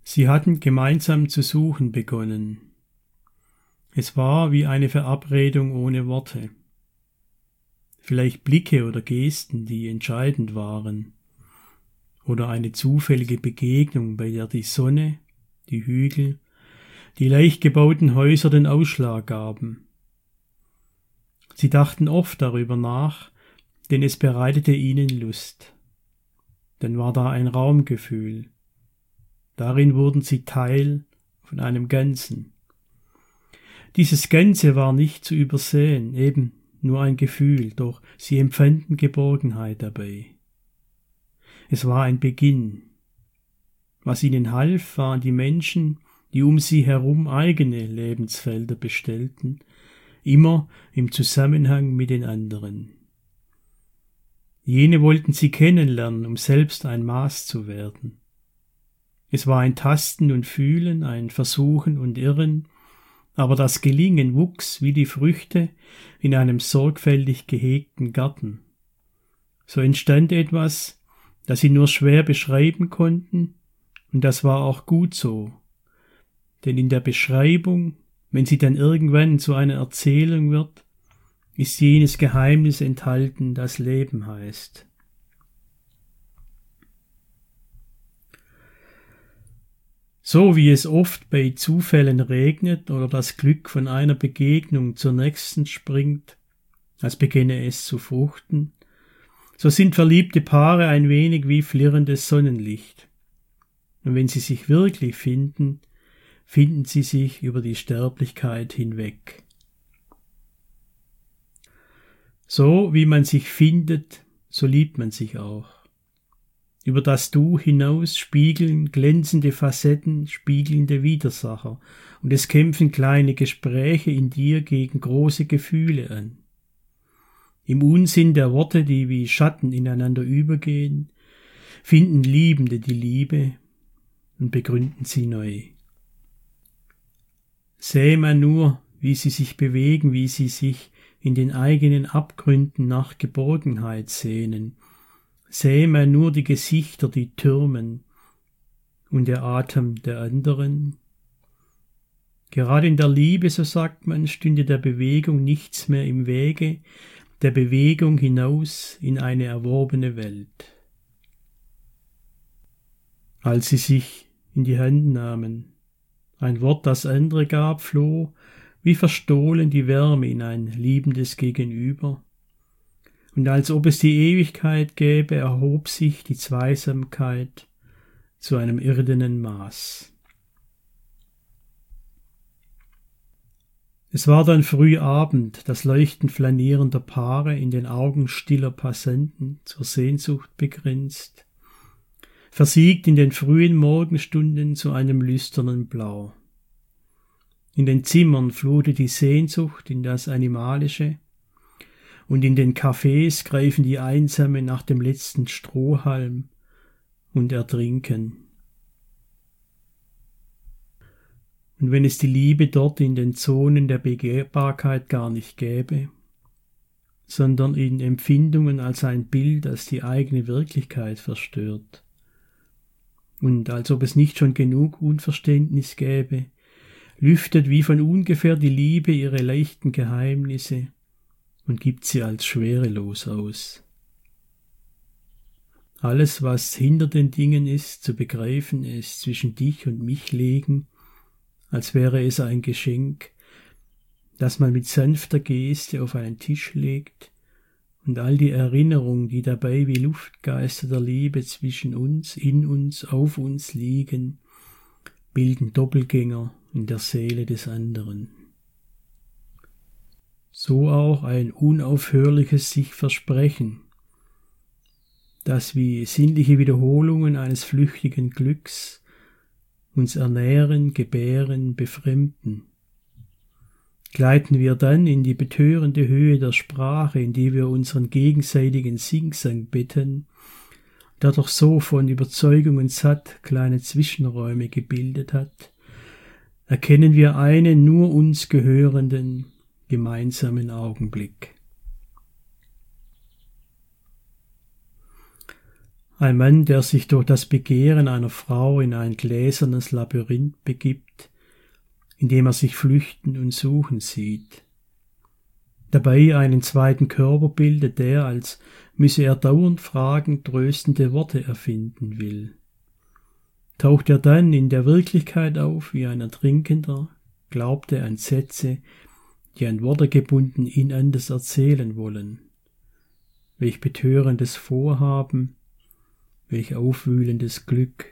Sie hatten gemeinsam zu suchen begonnen. Es war wie eine Verabredung ohne Worte. Vielleicht Blicke oder Gesten, die entscheidend waren. Oder eine zufällige Begegnung, bei der die Sonne, die Hügel, die leicht gebauten Häuser den Ausschlag gaben. Sie dachten oft darüber nach, denn es bereitete ihnen Lust. Dann war da ein Raumgefühl. Darin wurden sie Teil von einem Ganzen. Dieses Ganze war nicht zu übersehen, eben nur ein Gefühl, doch sie empfanden Geborgenheit dabei. Es war ein Beginn. Was ihnen half, waren die Menschen, die um sie herum eigene Lebensfelder bestellten, immer im Zusammenhang mit den anderen. Jene wollten sie kennenlernen, um selbst ein Maß zu werden. Es war ein Tasten und Fühlen, ein Versuchen und Irren, aber das Gelingen wuchs wie die Früchte in einem sorgfältig gehegten Garten. So entstand etwas, das sie nur schwer beschreiben konnten, und das war auch gut so. Denn in der Beschreibung, wenn sie dann irgendwann zu einer Erzählung wird, ist jenes Geheimnis enthalten, das Leben heißt. So wie es oft bei Zufällen regnet oder das Glück von einer Begegnung zur nächsten springt, als beginne es zu fruchten, so sind verliebte Paare ein wenig wie flirrendes Sonnenlicht. Und wenn sie sich wirklich finden, finden sie sich über die Sterblichkeit hinweg. So wie man sich findet, so liebt man sich auch. Über das Du hinaus spiegeln glänzende Facetten, spiegelnde Widersacher, und es kämpfen kleine Gespräche in dir gegen große Gefühle an. Im Unsinn der Worte, die wie Schatten ineinander übergehen, finden Liebende die Liebe und begründen sie neu. Sähe man nur, wie sie sich bewegen, wie sie sich in den eigenen Abgründen nach Geborgenheit sehnen, sähe man nur die Gesichter, die türmen, und der Atem der anderen. Gerade in der Liebe, so sagt man, stünde der Bewegung nichts mehr im Wege, der Bewegung hinaus in eine erworbene Welt. Als sie sich in die Hand nahmen, ein Wort das andere gab, floh wie verstohlen die Wärme in ein liebendes Gegenüber, und als ob es die Ewigkeit gäbe, erhob sich die Zweisamkeit zu einem irdenen Maß. Es war dann früh Abend, das Leuchten flanierender Paare in den Augen stiller Passanten zur Sehnsucht begrenzt, versiegt in den frühen Morgenstunden zu einem lüsternen Blau. In den Zimmern flutet die Sehnsucht in das Animalische, und in den Cafés greifen die Einsamen nach dem letzten Strohhalm und ertrinken. Und wenn es die Liebe dort in den Zonen der Begehbarkeit gar nicht gäbe, sondern in Empfindungen als ein Bild, das die eigene Wirklichkeit verstört, und als ob es nicht schon genug Unverständnis gäbe, lüftet wie von ungefähr die Liebe ihre leichten Geheimnisse und gibt sie als schwerelos aus. Alles, was hinter den Dingen ist, zu begreifen, es zwischen dich und mich legen, als wäre es ein Geschenk, das man mit sanfter Geste auf einen Tisch legt, und all die Erinnerungen, die dabei wie Luftgeister der Liebe zwischen uns, in uns, auf uns liegen, bilden Doppelgänger in der Seele des anderen. So auch ein unaufhörliches sich Versprechen, das wie sinnliche Wiederholungen eines flüchtigen Glücks uns ernähren, gebären, befremden. Gleiten wir dann in die betörende Höhe der Sprache, in die wir unseren gegenseitigen Singsang betten, der doch so von Überzeugungen satt kleine Zwischenräume gebildet hat, erkennen wir einen nur uns gehörenden, gemeinsamen Augenblick. Ein Mann, der sich durch das Begehren einer Frau in ein gläsernes Labyrinth begibt, in dem er sich flüchten und suchen sieht. Dabei einen zweiten Körper bildet, der, als müsse er dauernd fragend tröstende Worte erfinden will. Taucht er dann in der Wirklichkeit auf wie ein Ertrinkender, glaubt er an Sätze, die an Worte gebunden ihn anders erzählen wollen. Welch betörendes Vorhaben, welch aufwühlendes Glück.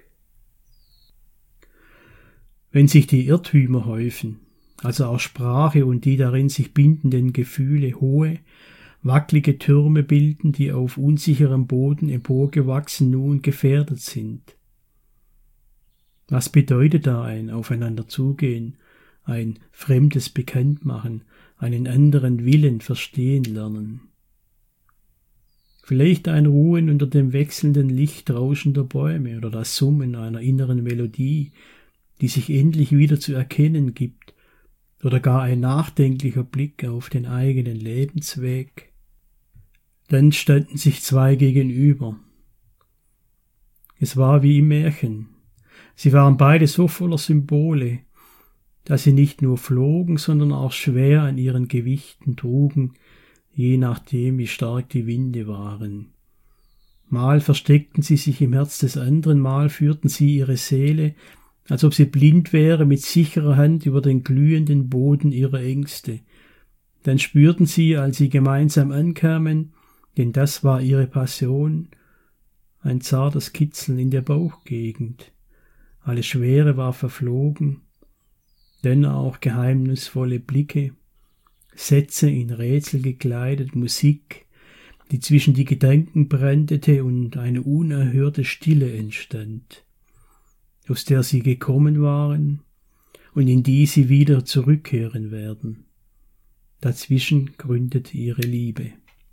Wenn sich die Irrtümer häufen, also auch Sprache und die darin sich bindenden Gefühle hohe, wackelige Türme bilden, die auf unsicherem Boden emporgewachsen nun gefährdet sind. Was bedeutet da ein Aufeinanderzugehen, ein fremdes Bekanntmachen, einen anderen Willen verstehen lernen? Vielleicht ein Ruhen unter dem wechselnden Licht rauschender Bäume oder das Summen einer inneren Melodie, die sich endlich wieder zu erkennen gibt, oder gar ein nachdenklicher Blick auf den eigenen Lebensweg. Dann standen sich zwei gegenüber. Es war wie im Märchen. Sie waren beide so voller Symbole, dass sie nicht nur flogen, sondern auch schwer an ihren Gewichten trugen, je nachdem, wie stark die Winde waren. Mal versteckten sie sich im Herz des anderen, mal führten sie ihre Seele, als ob sie blind wäre, mit sicherer Hand über den glühenden Boden ihrer Ängste. Dann spürten sie, als sie gemeinsam ankamen, denn das war ihre Passion, ein zartes Kitzeln in der Bauchgegend. Alle Schwere war verflogen, denn auch geheimnisvolle Blicke, Sätze in Rätsel gekleidet, Musik, die zwischen die Gedanken brandete und eine unerhörte Stille entstand, aus der sie gekommen waren und in die sie wieder zurückkehren werden. Dazwischen gründet ihre Liebe.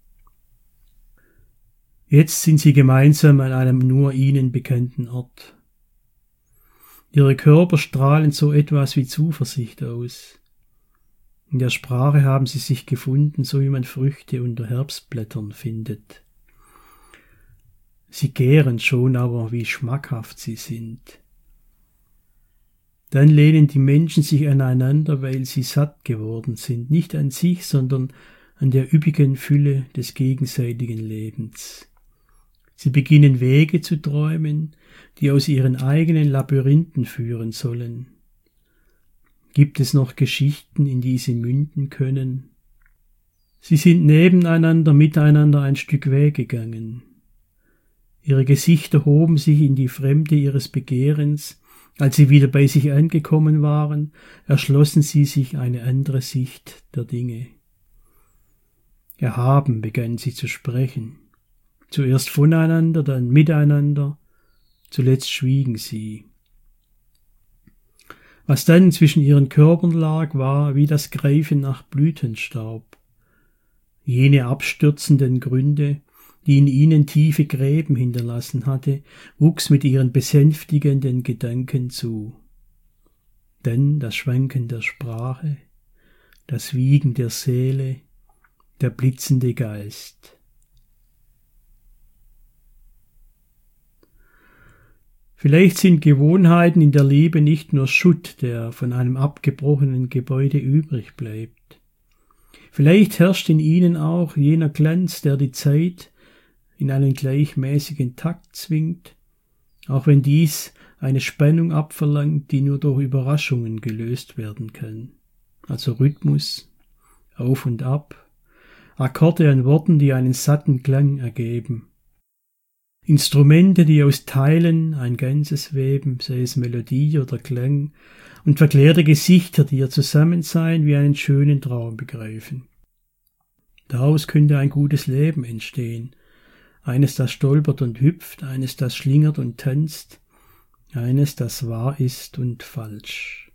Jetzt sind sie gemeinsam an einem nur ihnen bekannten Ort. Ihre Körper strahlen so etwas wie Zuversicht aus. In der Sprache haben sie sich gefunden, so wie man Früchte unter Herbstblättern findet. Sie gären schon, aber wie schmackhaft sie sind. Dann lehnen die Menschen sich aneinander, weil sie satt geworden sind, nicht an sich, sondern an der üppigen Fülle des gegenseitigen Lebens. Sie beginnen Wege zu träumen, die aus ihren eigenen Labyrinthen führen sollen. Gibt es noch Geschichten, in die sie münden können? Sie sind nebeneinander, miteinander ein Stück Weg gegangen. Ihre Gesichter hoben sich in die Fremde ihres Begehrens. Als sie wieder bei sich angekommen waren, erschlossen sie sich eine andere Sicht der Dinge. Erhaben begannen sie zu sprechen. Zuerst voneinander, dann miteinander, zuletzt schwiegen sie. Was dann zwischen ihren Körpern lag, war wie das Greifen nach Blütenstaub. Jene abstürzenden Gründe, die in ihnen tiefe Gräben hinterlassen hatte, wuchs mit ihren besänftigenden Gedanken zu. Dann das Schwanken der Sprache, das Wiegen der Seele, der blitzende Geist. Vielleicht sind Gewohnheiten in der Liebe nicht nur Schutt, der von einem abgebrochenen Gebäude übrig bleibt. Vielleicht herrscht in ihnen auch jener Glanz, der die Zeit in einen gleichmäßigen Takt zwingt, auch wenn dies eine Spannung abverlangt, die nur durch Überraschungen gelöst werden kann. Also Rhythmus, auf und ab, Akkorde an Worten, die einen satten Klang ergeben. Instrumente, die aus Teilen ein Ganzes weben, sei es Melodie oder Klang, und verklärte Gesichter, die ihr Zusammensein wie einen schönen Traum begreifen. Daraus könnte ein gutes Leben entstehen, eines, das stolpert und hüpft, eines, das schlingert und tanzt, eines, das wahr ist und falsch.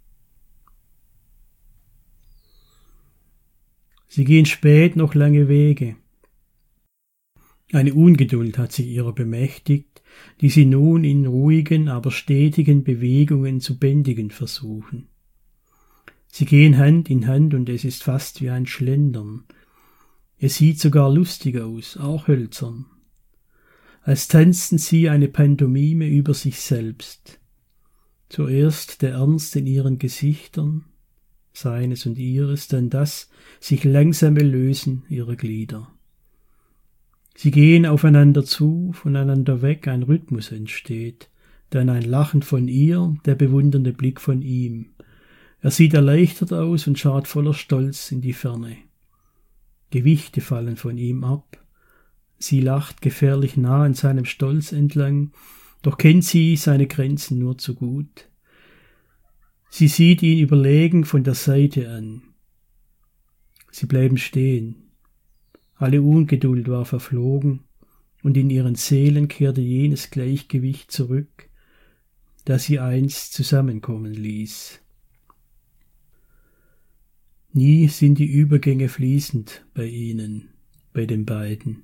Sie gehen spät noch lange Wege. Eine Ungeduld hat sich ihrer bemächtigt, die sie nun in ruhigen, aber stetigen Bewegungen zu bändigen versuchen. Sie gehen Hand in Hand und es ist fast wie ein Schlendern. Es sieht sogar lustig aus, auch hölzern. als tanzten sie eine Pantomime über sich selbst. Zuerst der Ernst in ihren Gesichtern, seines und ihres, dann das sich langsame Lösen ihrer Glieder. Sie gehen aufeinander zu, voneinander weg, ein Rhythmus entsteht, dann ein Lachen von ihr, der bewundernde Blick von ihm. Er sieht erleichtert aus und schaut voller Stolz in die Ferne. Gewichte fallen von ihm ab. Sie lacht gefährlich nah an seinem Stolz entlang, doch kennt sie seine Grenzen nur zu gut. Sie sieht ihn überlegen von der Seite an. Sie bleiben stehen. Alle Ungeduld war verflogen, und in ihren Seelen kehrte jenes Gleichgewicht zurück, das sie einst zusammenkommen ließ. Nie sind die Übergänge fließend bei ihnen, bei den beiden.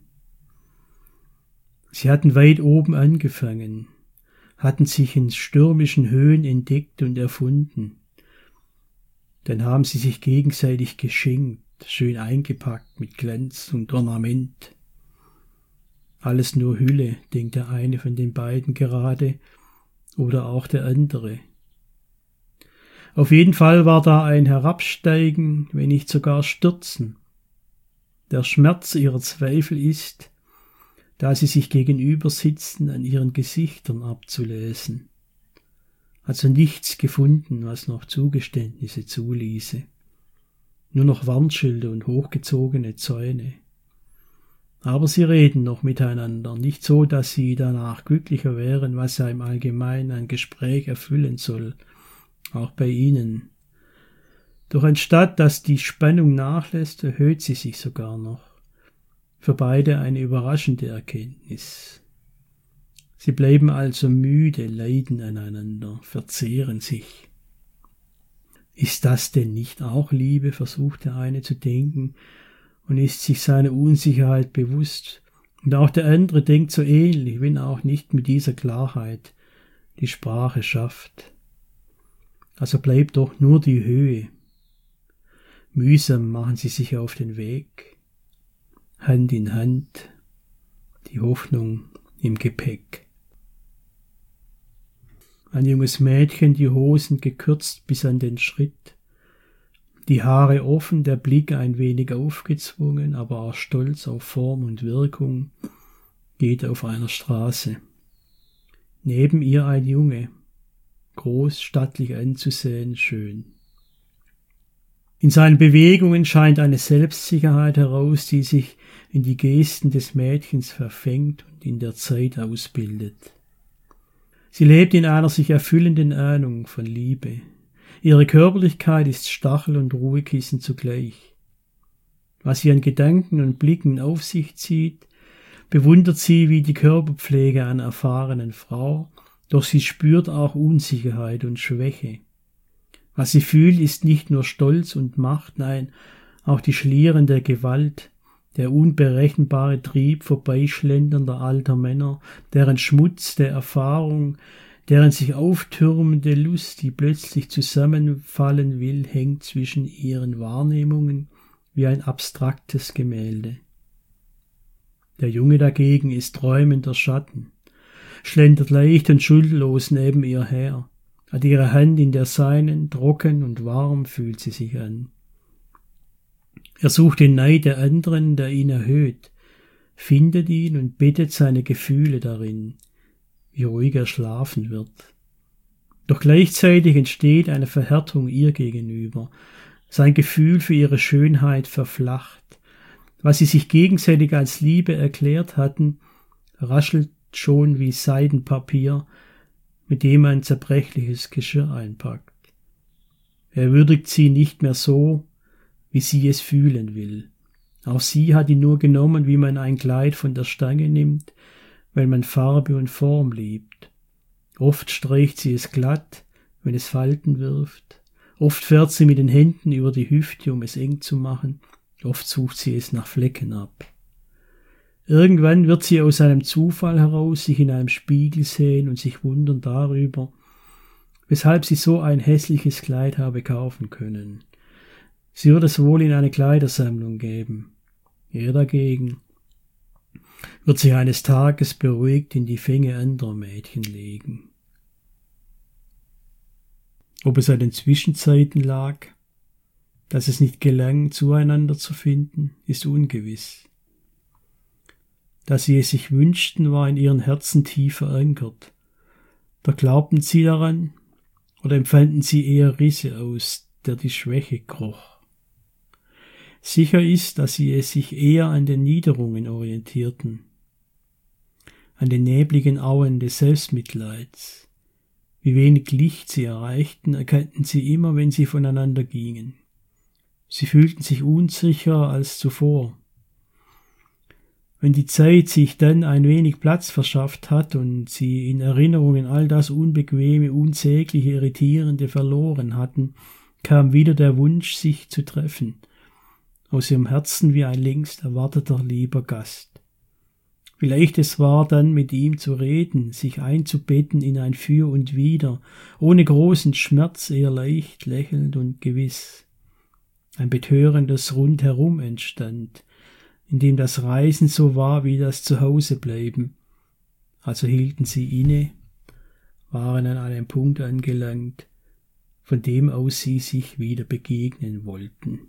Sie hatten weit oben angefangen, hatten sich in stürmischen Höhen entdeckt und erfunden. Dann haben sie sich gegenseitig geschenkt, schön eingepackt mit Glanz und Ornament. Alles nur Hülle, denkt der eine von den beiden gerade, oder auch der andere. Auf jeden Fall war da ein Herabsteigen, wenn nicht sogar Stürzen. Der Schmerz ihrer Zweifel ist, da sie sich gegenüber sitzen, an ihren Gesichtern abzulesen. Also nichts gefunden, was noch Zugeständnisse zuließe. Nur noch Warnschilder und hochgezogene Zäune. Aber sie reden noch miteinander, nicht so, dass sie danach glücklicher wären, was ja im Allgemeinen ein Gespräch erfüllen soll, auch bei ihnen. Doch anstatt dass die Spannung nachlässt, erhöht sie sich sogar noch. Für beide eine überraschende Erkenntnis. Sie bleiben also müde, leiden aneinander, verzehren sich. Ist das denn nicht auch Liebe, versucht der eine zu denken und ist sich seiner Unsicherheit bewusst. Und auch der andere denkt so ähnlich, wenn auch nicht mit dieser Klarheit, die Sprache schafft. Also bleibt doch nur die Höhe. Mühsam machen sie sich auf den Weg, Hand in Hand, die Hoffnung im Gepäck. Ein junges Mädchen, die Hosen gekürzt bis an den Schritt, die Haare offen, der Blick ein wenig aufgezwungen, aber auch stolz auf Form und Wirkung, geht auf einer Straße. Neben ihr ein Junge, groß, stattlich anzusehen, schön. In seinen Bewegungen scheint eine Selbstsicherheit heraus, die sich in die Gesten des Mädchens verfängt und in der Zeit ausbildet. Sie lebt in einer sich erfüllenden Ahnung von Liebe. Ihre Körperlichkeit ist Stachel und Ruhekissen zugleich. Was sie an Gedanken und Blicken auf sich zieht, bewundert sie wie die Körperpflege einer erfahrenen Frau, doch sie spürt auch Unsicherheit und Schwäche. Was sie fühlt, ist nicht nur Stolz und Macht, nein, auch die Schlieren der Gewalt, der unberechenbare Trieb vorbeischlendernder alter Männer, deren Schmutz der Erfahrung, deren sich auftürmende Lust, die plötzlich zusammenfallen will, hängt zwischen ihren Wahrnehmungen wie ein abstraktes Gemälde. Der Junge dagegen ist träumender Schatten, schlendert leicht und schuldlos neben ihr her, hat ihre Hand in der seinen, trocken und warm fühlt sie sich an. Er sucht den Neid der anderen, der ihn erhöht, findet ihn und bittet seine Gefühle darin, wie ruhig er schlafen wird. Doch gleichzeitig entsteht eine Verhärtung ihr gegenüber, sein Gefühl für ihre Schönheit verflacht. Was sie sich gegenseitig als Liebe erklärt hatten, raschelt schon wie Seidenpapier, mit dem man zerbrechliches Geschirr einpackt. Er würdigt sie nicht mehr so, wie sie es fühlen will. Auch sie hat ihn nur genommen, wie man ein Kleid von der Stange nimmt, weil man Farbe und Form liebt. Oft streicht sie es glatt, wenn es Falten wirft. Oft fährt sie mit den Händen über die Hüfte, um es eng zu machen. Oft sucht sie es nach Flecken ab. Irgendwann wird sie aus einem Zufall heraus sich in einem Spiegel sehen und sich wundern darüber, weshalb sie so ein hässliches Kleid habe kaufen können. Sie würde es wohl in eine Kleidersammlung geben. Er dagegen wird sich eines Tages beruhigt in die Fänge anderer Mädchen legen. Ob es an den Zwischenzeiten lag, dass es nicht gelang, zueinander zu finden, ist ungewiss. Dass sie es sich wünschten, war in ihren Herzen tief verankert. Doch glaubten sie daran, oder empfanden sie eher Risse aus, der die Schwäche kroch. Sicher ist, dass sie es sich eher an den Niederungen orientierten, an den nebligen Auen des Selbstmitleids. Wie wenig Licht sie erreichten, erkannten sie immer, wenn sie voneinander gingen. Sie fühlten sich unsicherer als zuvor. Wenn die Zeit sich dann ein wenig Platz verschafft hat und sie in Erinnerungen all das Unbequeme, Unsägliche, Irritierende verloren hatten, kam wieder der Wunsch, sich zu treffen, aus ihrem Herzen wie ein längst erwarteter lieber Gast. Vielleicht es war dann mit ihm zu reden, sich einzubetten in ein Für und Wider, ohne großen Schmerz, eher leicht, lächelnd und gewiss. Ein Betörendes Rundherum entstand, in dem das Reisen so war wie das Zuhausebleiben. Also hielten sie inne, waren an einem Punkt angelangt, von dem aus sie sich wieder begegnen wollten.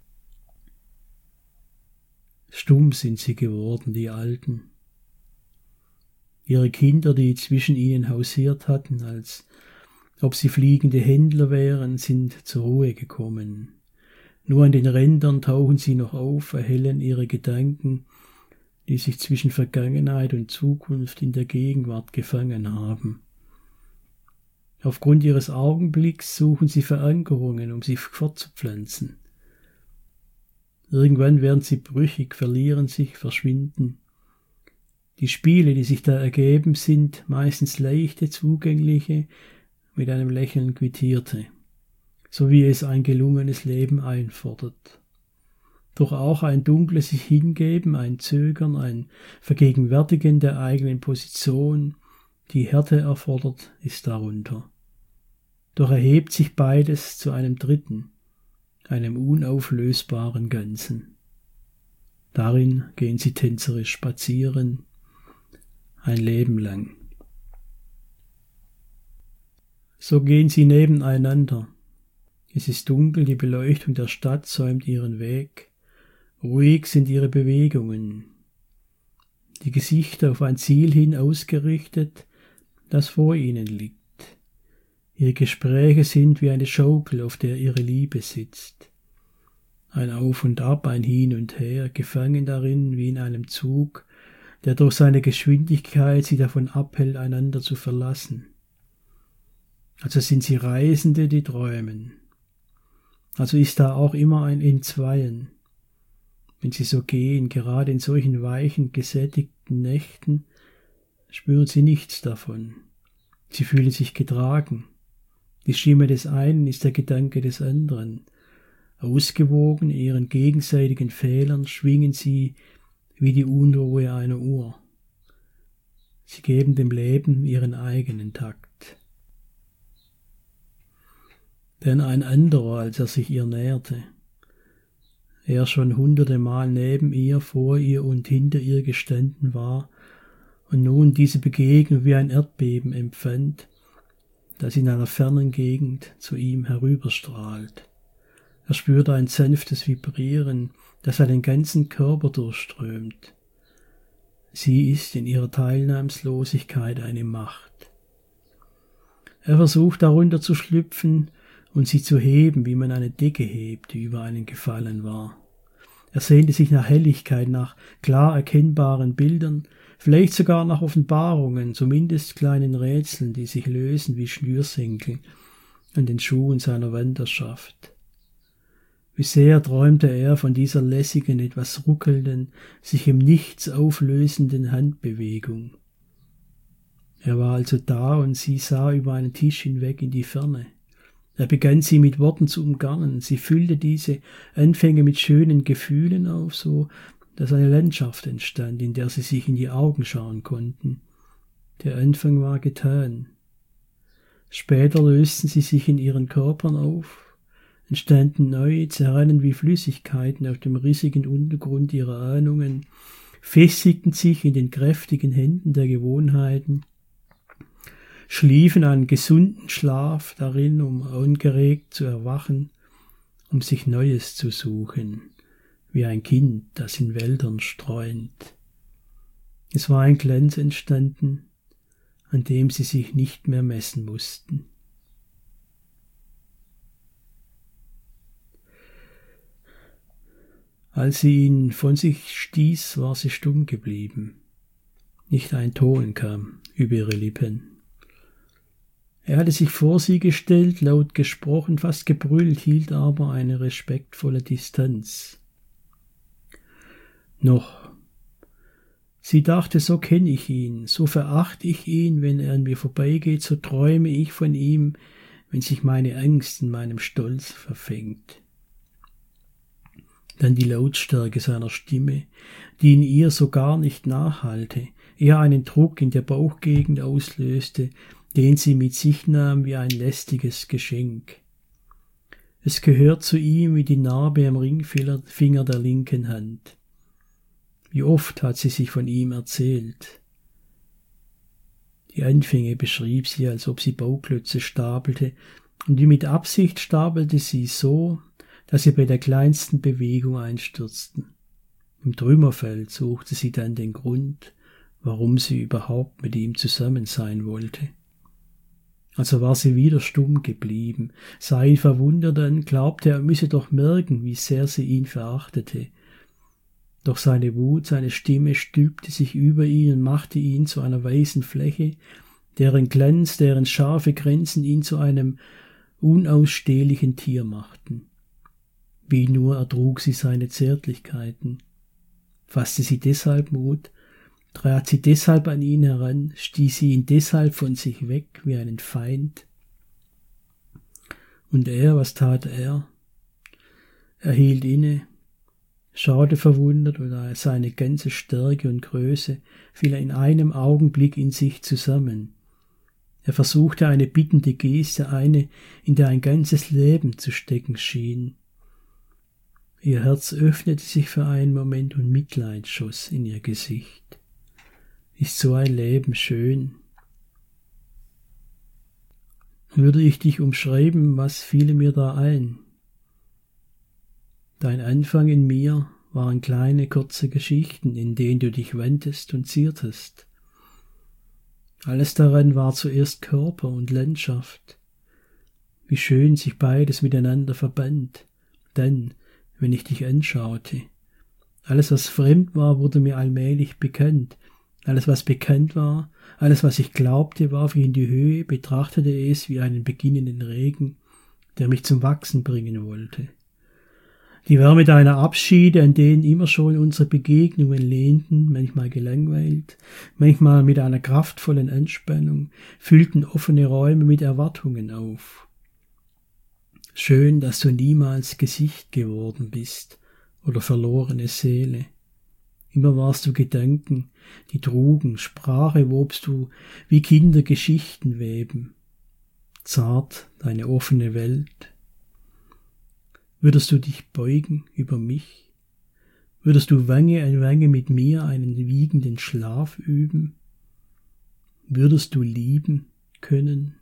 Stumm sind sie geworden, die Alten. Ihre Kinder, die zwischen ihnen hausiert hatten, als ob sie fliegende Händler wären, sind zur Ruhe gekommen. Nur an den Rändern tauchen sie noch auf, erhellen ihre Gedanken, die sich zwischen Vergangenheit und Zukunft in der Gegenwart gefangen haben. Aufgrund ihres Augenblicks suchen sie Verankerungen, um sich fortzupflanzen. Irgendwann werden sie brüchig, verlieren sich, verschwinden. Die Spiele, die sich da ergeben, sind meistens leichte, zugängliche, mit einem Lächeln quittierte, so wie es ein gelungenes Leben einfordert. Doch auch ein dunkles sich hingeben, ein Zögern, ein Vergegenwärtigen der eigenen Position, die Härte erfordert, ist darunter. Doch erhebt sich beides zu einem dritten, einem unauflösbaren Ganzen. Darin gehen sie tänzerisch spazieren, ein Leben lang. So gehen sie nebeneinander. Es ist dunkel, die Beleuchtung der Stadt säumt ihren Weg. Ruhig sind ihre Bewegungen. Die Gesichter auf ein Ziel hin ausgerichtet, das vor ihnen liegt. Ihre Gespräche sind wie eine Schaukel, auf der ihre Liebe sitzt. Ein Auf und Ab, ein Hin und Her, gefangen darin wie in einem Zug, der durch seine Geschwindigkeit sie davon abhält, einander zu verlassen. Also sind sie Reisende, die träumen. Also ist da auch immer ein Entzweien. Wenn sie so gehen, gerade in solchen weichen, gesättigten Nächten, spüren sie nichts davon. Sie fühlen sich getragen. Die Stimme des einen ist der Gedanke des anderen. Ausgewogen in ihren gegenseitigen Fehlern schwingen sie wie die Unruhe einer Uhr. Sie geben dem Leben ihren eigenen Takt. Denn ein anderer, als er sich ihr näherte, er schon hunderte Mal neben ihr, vor ihr und hinter ihr gestanden war und nun diese Begegnung wie ein Erdbeben empfand, das in einer fernen Gegend zu ihm herüberstrahlt. Er spürt ein sanftes Vibrieren, das seinen ganzen Körper durchströmt. Sie ist in ihrer Teilnahmslosigkeit eine Macht. Er versucht darunter zu schlüpfen und sie zu heben, wie man eine Decke hebt, die über einen gefallen war. Er sehnte sich nach Helligkeit, nach klar erkennbaren Bildern, vielleicht sogar nach Offenbarungen, zumindest kleinen Rätseln, die sich lösen wie Schnürsenkel an den Schuhen seiner Wanderschaft. Wie sehr träumte er von dieser lässigen, etwas ruckelnden, sich im Nichts auflösenden Handbewegung. Er war also da und sie sah über einen Tisch hinweg in die Ferne. Er begann sie mit Worten zu umgarnen, sie füllte diese Anfänge mit schönen Gefühlen auf, so dass eine Landschaft entstand, in der sie sich in die Augen schauen konnten. Der Anfang war getan. Später lösten sie sich in ihren Körpern auf, entstanden neu, zerrannen wie Flüssigkeiten auf dem rissigen Untergrund ihrer Ahnungen, festigten sich in den kräftigen Händen der Gewohnheiten, schliefen einen gesunden Schlaf darin, um ungeregt zu erwachen, um sich Neues zu suchen, wie ein Kind, das in Wäldern streunt. Es war ein Glanz entstanden, an dem sie sich nicht mehr messen mussten. Als sie ihn von sich stieß, war sie stumm geblieben. Nicht ein Ton kam über ihre Lippen. Er hatte sich vor sie gestellt, laut gesprochen, fast gebrüllt, hielt aber eine respektvolle Distanz. Noch. Sie dachte, so kenne ich ihn, so verachte ich ihn, wenn er an mir vorbeigeht, so träume ich von ihm, wenn sich meine Angst in meinem Stolz verfängt. Dann die Lautstärke seiner Stimme, die in ihr so gar nicht nachhallte, eher einen Druck in der Bauchgegend auslöste, den sie mit sich nahm wie ein lästiges Geschenk. Es gehört zu ihm wie die Narbe am Ringfinger der linken Hand. Wie oft hat sie sich von ihm erzählt. Die Anfänge beschrieb sie, als ob sie Bauklötze stapelte, und wie mit Absicht stapelte sie so, dass sie bei der kleinsten Bewegung einstürzten. Im Trümmerfeld suchte sie dann den Grund, warum sie überhaupt mit ihm zusammen sein wollte. Also war sie wieder stumm geblieben, sah ihn verwundert an, glaubte, er müsse doch merken, wie sehr sie ihn verachtete. Doch seine Wut, seine Stimme stülpte sich über ihn und machte ihn zu einer weißen Fläche, deren Glanz, deren scharfe Grenzen ihn zu einem unausstehlichen Tier machten. Wie nur ertrug sie seine Zärtlichkeiten. Fasste sie deshalb Mut, trat sie deshalb an ihn heran, stieß sie ihn deshalb von sich weg wie einen Feind. Und er, was tat er? Er hielt inne, schaute verwundert, und seine ganze Stärke und Größe fiel in einem Augenblick in sich zusammen. Er versuchte eine bittende Geste, eine, in der ein ganzes Leben zu stecken schien. Ihr Herz öffnete sich für einen Moment und Mitleid schoss in ihr Gesicht. Ist so ein Leben schön? Würde ich dich umschreiben, was fiele mir da ein? Dein Anfang in mir waren kleine, kurze Geschichten, in denen du dich wandtest und ziertest. Alles daran war zuerst Körper und Landschaft. Wie schön sich beides miteinander verband, dann, wenn ich dich anschaute. Alles, was fremd war, wurde mir allmählich bekannt. Alles, was bekannt war, alles, was ich glaubte, warf ich in die Höhe, betrachtete es wie einen beginnenden Regen, der mich zum Wachsen bringen wollte. Die Wärme deiner Abschiede, an denen immer schon unsere Begegnungen lehnten, manchmal gelangweilt, manchmal mit einer kraftvollen Anspannung, füllten offene Räume mit Erwartungen auf. Schön, dass du niemals Gesicht geworden bist oder verlorene Seele. Immer warst du Gedanken, die trugen, Sprache wobst du, wie Kinder Geschichten weben. Zart deine offene Welt. Würdest du dich beugen über mich? Würdest du Wange an Wange mit mir einen wiegenden Schlaf üben? Würdest du lieben können?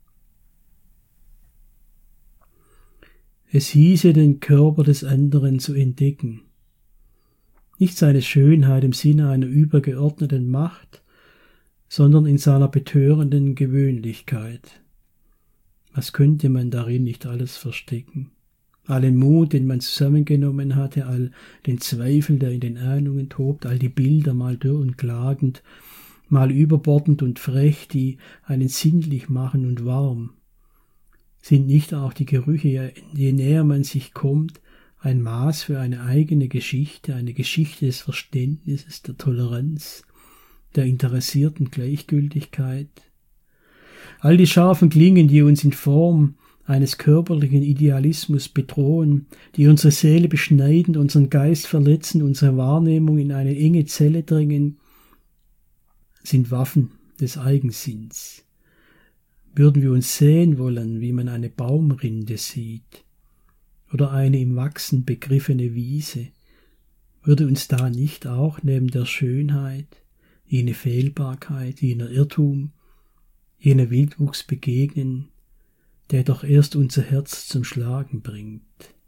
Es hieße, den Körper des anderen zu entdecken. Nicht seine Schönheit im Sinne einer übergeordneten Macht, sondern in seiner betörenden Gewöhnlichkeit. Was könnte man darin nicht alles verstecken? Allen Mut, den man zusammengenommen hatte, all den Zweifel, der in den Ahnungen tobt, all die Bilder, mal dürr und klagend, mal überbordend und frech, die einen sinnlich machen und warm. Sind nicht auch die Gerüche, je näher man sich kommt, ein Maß für eine eigene Geschichte, eine Geschichte des Verständnisses, der Toleranz, der interessierten Gleichgültigkeit? All die scharfen Klingen, die uns in Form eines körperlichen Idealismus bedrohen, die unsere Seele beschneiden, unseren Geist verletzen, unsere Wahrnehmung in eine enge Zelle drängen, sind Waffen des Eigensinns. Würden wir uns sehen wollen, wie man eine Baumrinde sieht oder eine im Wachsen begriffene Wiese, Würde uns da nicht auch neben der Schönheit jene Fehlbarkeit, jener Irrtum, jener Wildwuchs begegnen, der doch erst unser Herz zum Schlagen bringt?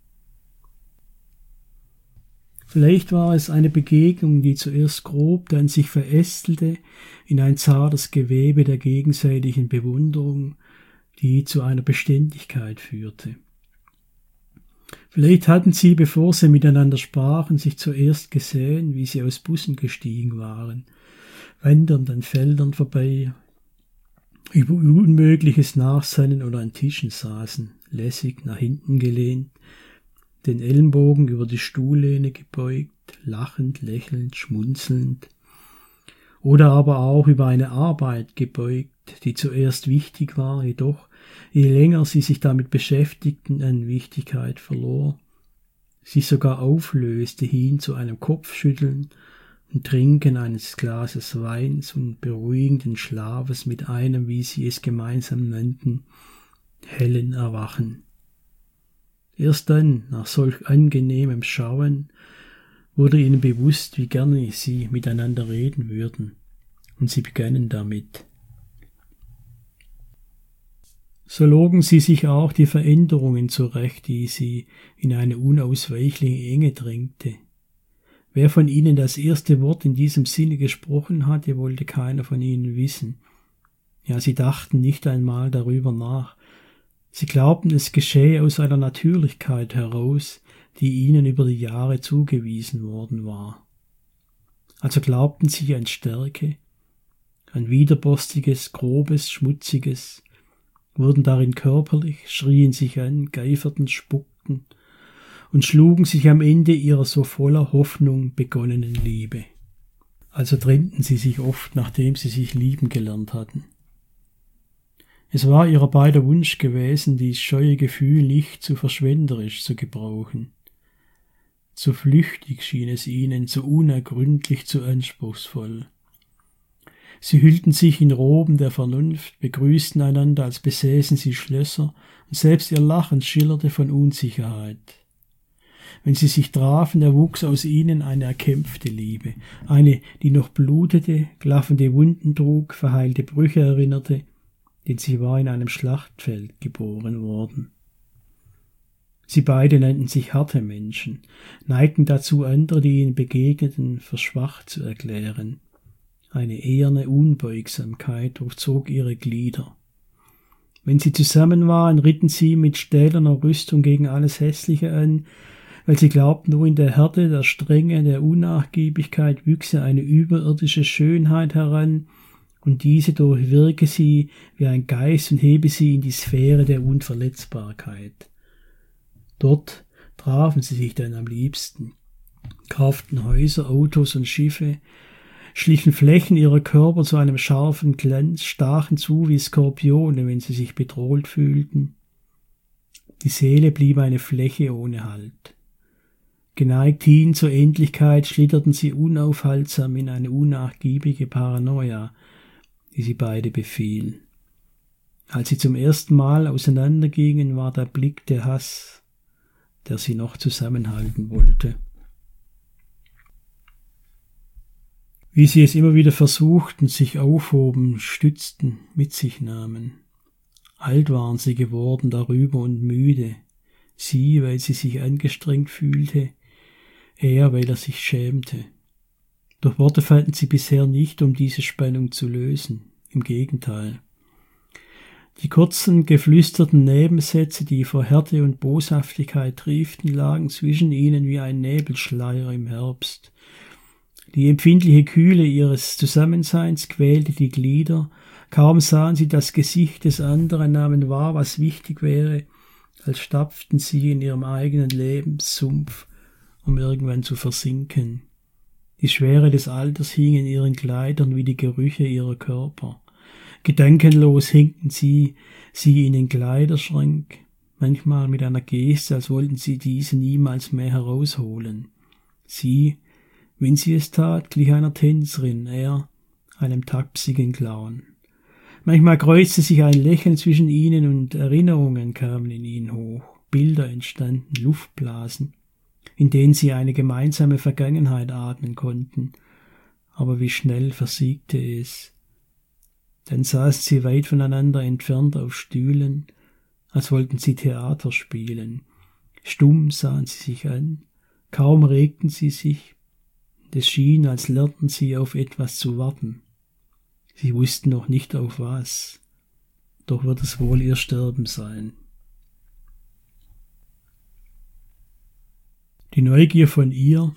Vielleicht war es eine Begegnung, die zuerst grob, dann sich verästelte in ein zartes Gewebe der gegenseitigen Bewunderung, die zu einer Beständigkeit führte. Vielleicht hatten sie, bevor sie miteinander sprachen, sich zuerst gesehen, wie sie aus Bussen gestiegen waren, wandernd an Feldern vorbei, über Unmögliches nachsannen oder an Tischen saßen, lässig nach hinten gelehnt, den Ellenbogen über die Stuhllehne gebeugt, lachend, lächelnd, schmunzelnd, oder aber auch über eine Arbeit gebeugt, die zuerst wichtig war, jedoch, je länger sie sich damit beschäftigten, an Wichtigkeit verlor, sich sogar auflöste hin zu einem Kopfschütteln und Trinken eines Glases Weins und beruhigenden Schlafes mit einem, wie sie es gemeinsam nannten, hellen Erwachen. Erst dann, nach solch angenehmem Schauen, wurde ihnen bewusst, wie gerne sie miteinander reden würden, und sie begannen damit. So logen sie sich auch die Veränderungen zurecht, die sie in eine unausweichliche Enge drängte. Wer von ihnen das erste Wort in diesem Sinne gesprochen hatte, wollte keiner von ihnen wissen. Ja, sie dachten nicht einmal darüber nach. Sie glaubten, es geschehe aus einer Natürlichkeit heraus, die ihnen über die Jahre zugewiesen worden war. Also glaubten sie an Stärke, an widerborstiges, grobes, schmutziges, wurden darin körperlich, schrien sich an, geiferten, spuckten und schlugen sich am Ende ihrer so voller Hoffnung begonnenen Liebe. Also trennten sie sich oft, nachdem sie sich lieben gelernt hatten. Es war ihrer beider Wunsch gewesen, dies scheue Gefühl nicht zu verschwenderisch zu gebrauchen. Zu flüchtig schien es ihnen, zu unergründlich, zu anspruchsvoll. Sie hüllten sich in Roben der Vernunft, begrüßten einander, als besäßen sie Schlösser, und selbst ihr Lachen schillerte von Unsicherheit. Wenn sie sich trafen, erwuchs aus ihnen eine erkämpfte Liebe, eine, die noch blutete, klaffende Wunden trug, verheilte Brüche erinnerte, denn sie war in einem Schlachtfeld geboren worden. Sie beide nannten sich harte Menschen, neigten dazu, andere, die ihnen begegneten, für schwach zu erklären. Eine eherne Unbeugsamkeit durchzog ihre Glieder. Wenn sie zusammen waren, ritten sie mit stählerner Rüstung gegen alles Hässliche an, weil sie glaubten, nur in der Härte, der Strenge, der Unnachgiebigkeit wüchse eine überirdische Schönheit heran, und diese durchwirke sie wie ein Geist und hebe sie in die Sphäre der Unverletzbarkeit. Dort trafen sie sich dann am liebsten, kauften Häuser, Autos und Schiffe, schlichen Flächen ihrer Körper zu einem scharfen Glanz, stachen zu wie Skorpione, wenn sie sich bedroht fühlten. Die Seele blieb eine Fläche ohne Halt. Geneigt hin zur Endlichkeit schlitterten sie unaufhaltsam in eine unnachgiebige Paranoia, die sie beide befiel. Als sie zum ersten Mal auseinandergingen, war der Blick der Hass, der sie noch zusammenhalten wollte. Wie sie es immer wieder versuchten, sich aufhoben, stützten, mit sich nahmen. Alt waren sie geworden darüber und müde, sie, weil sie sich angestrengt fühlte, er, weil er sich schämte. Doch Worte fanden sie bisher nicht, um diese Spannung zu lösen. Im Gegenteil. Die kurzen, geflüsterten Nebensätze, die vor Härte und Boshaftigkeit trieften, lagen zwischen ihnen wie ein Nebelschleier im Herbst. Die empfindliche Kühle ihres Zusammenseins quälte die Glieder, kaum sahen sie das Gesicht des anderen, nahmen wahr, was wichtig wäre, als stapften sie in ihrem eigenen Lebenssumpf, um irgendwann zu versinken. Die Schwere des Alters hing in ihren Kleidern wie die Gerüche ihrer Körper. Gedankenlos hängten sie in den Kleiderschrank, manchmal mit einer Geste, als wollten sie diese niemals mehr herausholen. Sie, wenn sie es tat, glich einer Tänzerin, er einem tapsigen Clown. Manchmal kreuzte sich ein Lächeln zwischen ihnen und Erinnerungen kamen in ihn hoch, Bilder entstanden, Luftblasen. in denen sie eine gemeinsame Vergangenheit atmen konnten. Aber wie schnell versiegte es. Dann saßen sie weit voneinander entfernt auf Stühlen, als wollten sie Theater spielen. Stumm sahen sie sich an, kaum regten sie sich. Es schien, als lernten sie auf etwas zu warten. Sie wussten noch nicht auf was, doch wird es wohl ihr Sterben sein. Die Neugier von ihr,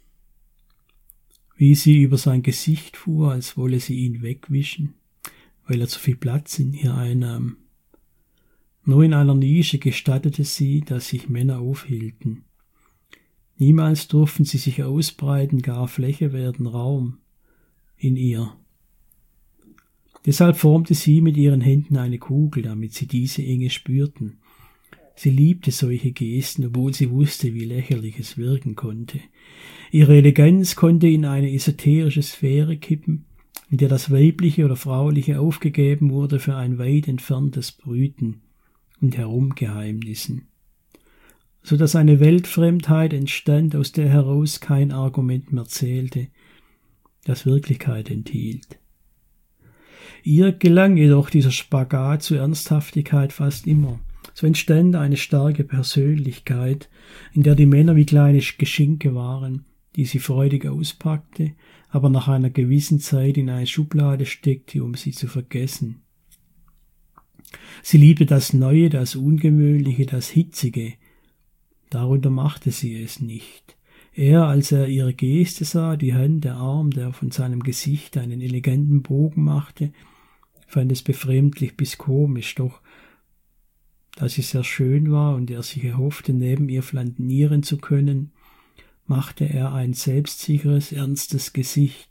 wie sie über sein Gesicht fuhr, als wolle sie ihn wegwischen, weil er zu viel Platz in ihr einnahm. Nur in einer Nische gestattete sie, dass sich Männer aufhielten. Niemals durften sie sich ausbreiten, gar Fläche werden Raum in ihr. Deshalb formte sie mit ihren Händen eine Kugel, damit sie diese Enge spürten. Sie liebte solche Gesten, obwohl sie wusste, wie lächerlich es wirken konnte. Ihre Eleganz konnte in eine esoterische Sphäre kippen, in der das Weibliche oder Frauliche aufgegeben wurde für ein weit entferntes Brüten und Herumgeheimnissen, so dass eine Weltfremdheit entstand, aus der heraus kein Argument mehr zählte, das Wirklichkeit enthielt. Ihr gelang jedoch dieser Spagat zur Ernsthaftigkeit fast immer. So entstand eine starke Persönlichkeit, in der die Männer wie kleine Geschenke waren, die sie freudig auspackte, aber nach einer gewissen Zeit in eine Schublade steckte, um sie zu vergessen. Sie liebte das Neue, das Ungewöhnliche, das Hitzige. Darunter machte sie es nicht. Er, als er ihre Geste sah, die Hand, der Arm, der von seinem Gesicht einen eleganten Bogen machte, fand es befremdlich bis komisch, doch da sie sehr schön war und er sich erhoffte, neben ihr flanieren zu können, machte er ein selbstsicheres, ernstes Gesicht.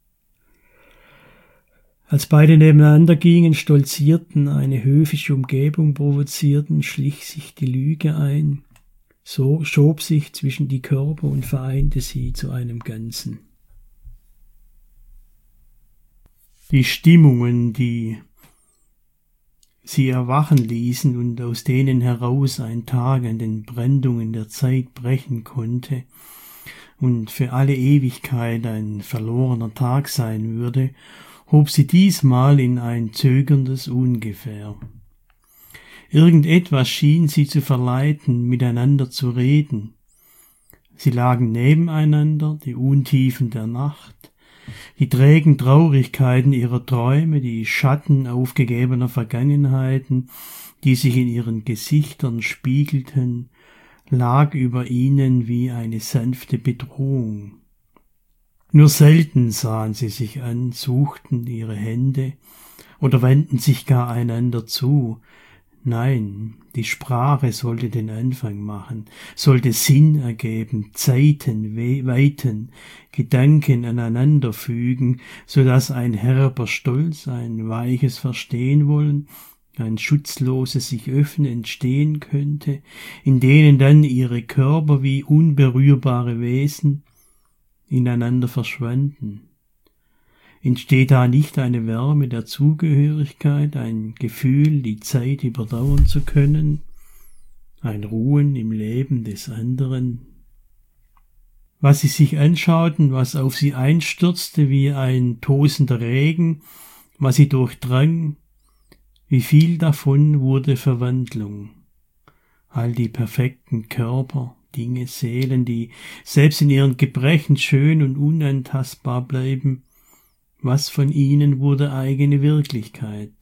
Als beide nebeneinander gingen, stolzierten, eine höfische Umgebung provozierten, schlich sich die Lüge ein, so schob sich zwischen die Körper und vereinte sie zu einem Ganzen. Die Stimmungen, die sie erwachen ließen und aus denen heraus ein Tag an den Brandungen der Zeit brechen konnte und für alle Ewigkeit ein verlorener Tag sein würde, hob sie diesmal in ein zögerndes Ungefähr. Irgendetwas schien sie zu verleiten, miteinander zu reden. Sie lagen nebeneinander, die Untiefen der Nacht, die trägen Traurigkeiten ihrer Träume, die Schatten aufgegebener Vergangenheiten, die sich in ihren Gesichtern spiegelten, lag über ihnen wie eine sanfte Bedrohung. Nur selten sahen sie sich an, suchten ihre Hände oder wandten sich gar einander zu. Nein, die Sprache sollte den Anfang machen, sollte Sinn ergeben, Zeiten weiten, Gedanken aneinander fügen, so dass ein herber Stolz, ein weiches Verstehenwollen, ein schutzloses sich öffnen entstehen könnte, in denen dann ihre Körper wie unberührbare Wesen ineinander verschwanden. Entsteht da nicht eine Wärme der Zugehörigkeit, ein Gefühl, die Zeit überdauern zu können, ein Ruhen im Leben des anderen? Was sie sich anschauten, was auf sie einstürzte wie ein tosender Regen, was sie durchdrang, wie viel davon wurde Verwandlung? All die perfekten Körper, Dinge, Seelen, die selbst in ihren Gebrechen schön und unantastbar bleiben, was von ihnen wurde eigene Wirklichkeit?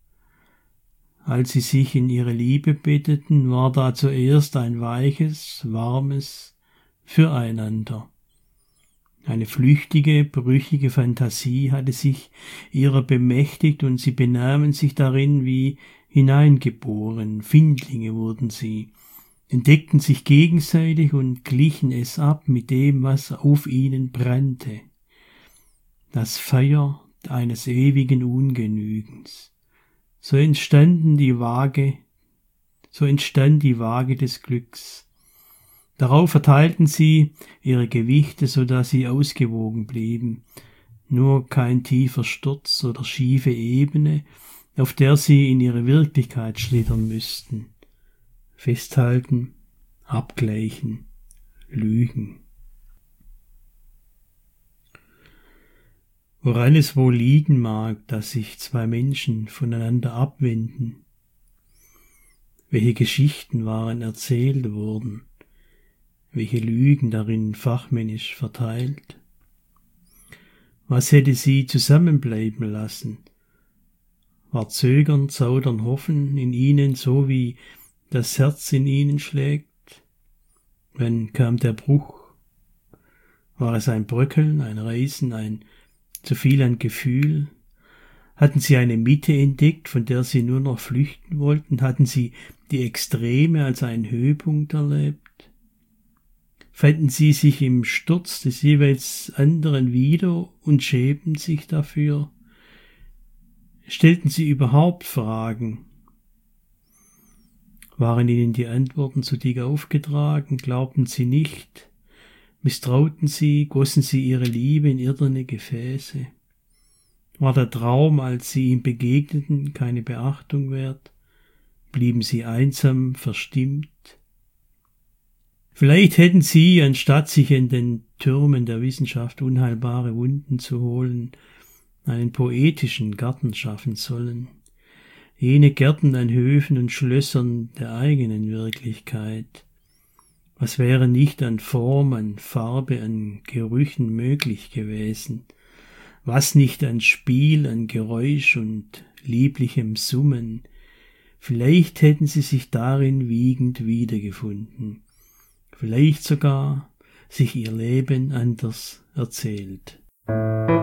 Als sie sich in ihre Liebe betteten, war da zuerst ein weiches, warmes Füreinander. Eine flüchtige, brüchige Fantasie hatte sich ihrer bemächtigt und sie benahmen sich darin wie hineingeboren, Findlinge wurden sie, entdeckten sich gegenseitig und glichen es ab mit dem, was auf ihnen brannte. Das Feuer eines ewigen Ungenügens. So entstand die Waage des Glücks. Darauf verteilten sie ihre Gewichte, so dass sie ausgewogen blieben. Nur kein tiefer Sturz oder schiefe Ebene, auf der sie in ihre Wirklichkeit schlittern müssten. Festhalten, abgleichen, Lügen. Woran es wohl liegen mag, dass sich zwei Menschen voneinander abwenden? Welche Geschichten waren erzählt worden? Welche Lügen darin fachmännisch verteilt? Was hätte sie zusammenbleiben lassen? War Zögern, Zaudern, Hoffen in ihnen so wie das Herz in ihnen schlägt? Wann kam der Bruch? War es ein Bröckeln, ein Reißen, ein zu viel an Gefühl? Hatten sie eine Mitte entdeckt, von der sie nur noch flüchten wollten? Hatten sie die Extreme als einen Höhepunkt erlebt? Fanden sie sich im Sturz des jeweils anderen wieder und schämten sich dafür? Stellten sie überhaupt Fragen? Waren ihnen die Antworten zu dick aufgetragen? Glaubten sie nicht? Misstrauten sie? Gossen sie ihre Liebe in irdene Gefäße? War der Traum, als sie ihm begegneten, keine Beachtung wert? Blieben sie einsam, verstimmt? Vielleicht hätten sie, anstatt sich in den Türmen der Wissenschaft unheilbare Wunden zu holen, einen poetischen Garten schaffen sollen. Jene Gärten an Höfen und Schlössern der eigenen Wirklichkeit. Was wäre nicht an Form, an Farbe, an Gerüchen möglich gewesen? Was nicht an Spiel, an Geräusch und lieblichem Summen? Vielleicht hätten sie sich darin wiegend wiedergefunden. Vielleicht sogar sich ihr Leben anders erzählt.